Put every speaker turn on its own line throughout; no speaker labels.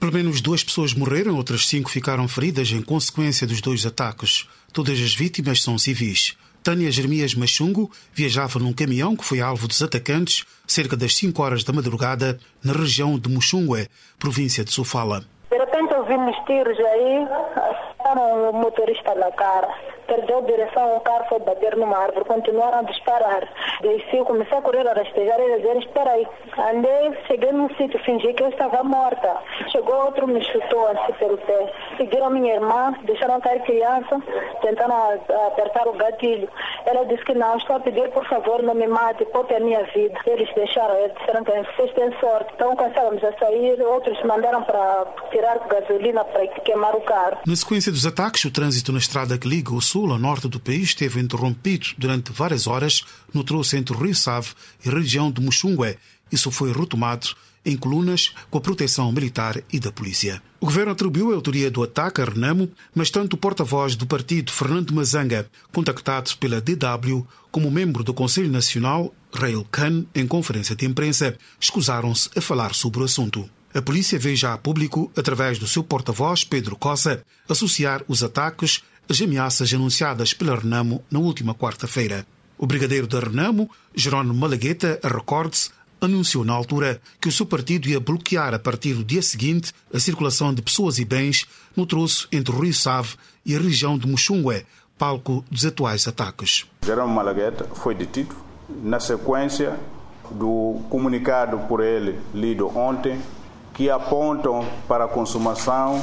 Pelo menos 2 pessoas morreram, outras 5 ficaram feridas em consequência dos 2 ataques. Todas as vítimas são civis. Tânia Jeremias Machungo viajava num caminhão que foi alvo dos atacantes cerca das 5 horas da madrugada na região de Muxungue, província de Sofala.
De repente ouvimos tiros aí, acertaram o motorista na cara. Perdeu direção, o carro foi bater numa árvore, continuaram a disparar. Desci, comecei a correr, a rastejar e dizer, espera aí. Andei, cheguei num sítio, fingi que eu estava morta. Chegou outro, me chutou assim pelo pé. Seguiram minha irmã, deixaram cair criança, tentaram apertar o gatilho. Ela disse que não, estou a pedir, por favor, não me mate, poupe a minha vida. Eles deixaram, eles disseram que vocês têm sorte. Então começamos a sair, outros mandaram para tirar gasolina para queimar o carro.
Na sequência dos ataques, o trânsito na estrada que liga o sul ao norte do país esteve interrompido durante várias horas no troço entre o Rio Save e a região de Muxungue. Isso foi retomado em colunas com a proteção militar e da polícia. O governo atribuiu a autoria do ataque a Renamo, mas tanto o porta-voz do partido, Fernando Mazanga, contactado pela DW, como o membro do Conselho Nacional, Rail Khan, em conferência de imprensa, escusaram-se a falar sobre o assunto. A polícia veio já a público, através do seu porta-voz, Pedro Cossa, associar os ataques às ameaças anunciadas pela Renamo na última quarta-feira. O brigadeiro da Renamo, Jerónimo Malagueta, a Record-se, anunciou na altura que o seu partido ia bloquear a partir do dia seguinte a circulação de pessoas e bens no troço entre o Rio Save e a região de Muxungue, palco dos atuais ataques.
Jerónimo Malagueta foi detido na sequência do comunicado por ele lido ontem, que apontam para a consumação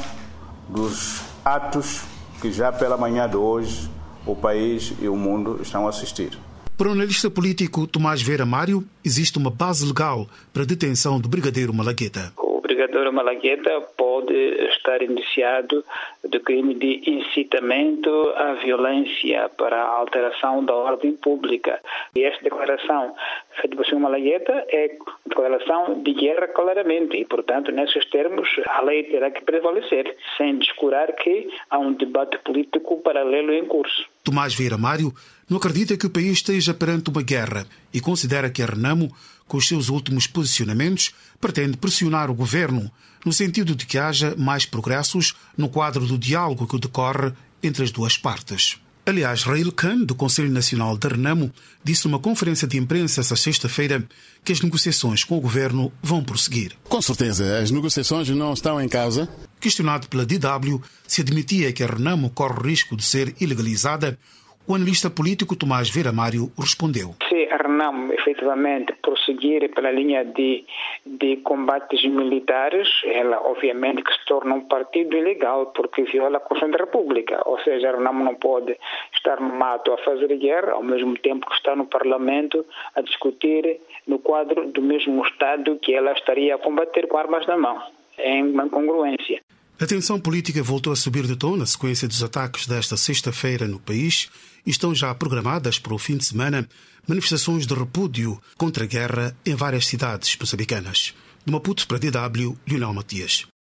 dos atos que já pela manhã de hoje o país e o mundo estão a assistir.
Para o analista político Tomás Vera Mário, existe uma base legal para a detenção do brigadeiro Malagueta.
O brigadeiro Malagueta pode estar indiciado do crime de incitamento à violência para a alteração da ordem pública. E esta declaração feita pelo Sr. Malagueta é declaração de guerra claramente e, portanto, nesses termos, a lei terá que prevalecer, sem descurar que há um debate político paralelo em curso.
Tomás Vieira Mário não acredita que o país esteja perante uma guerra e considera que a Renamo, com os seus últimos posicionamentos, pretende pressionar o governo no sentido de que haja mais progressos no quadro do diálogo que decorre entre as duas partes. Aliás, Rail Khan, do Conselho Nacional da Renamo, disse numa conferência de imprensa esta sexta-feira que as negociações com o governo vão prosseguir.
Com certeza, as negociações não estão em causa.
Questionado pela DW se admitia que a Renamo corre o risco de ser ilegalizada, o analista político Tomás Vera Mário respondeu.
Se a Renamo efetivamente prosseguir pela linha de combates militares, ela obviamente que se torna um partido ilegal porque viola a Constituição da República. Ou seja, a Renamo não pode estar no mato a fazer guerra, ao mesmo tempo que está no Parlamento a discutir no quadro do mesmo Estado que ela estaria a combater com armas na mão. É uma incongruência.
A tensão política voltou a subir de tom na sequência dos ataques desta sexta-feira no país e estão já programadas para o fim de semana manifestações de repúdio contra a guerra em várias cidades moçambicanas. De Maputo para a DW, Lionel Matias.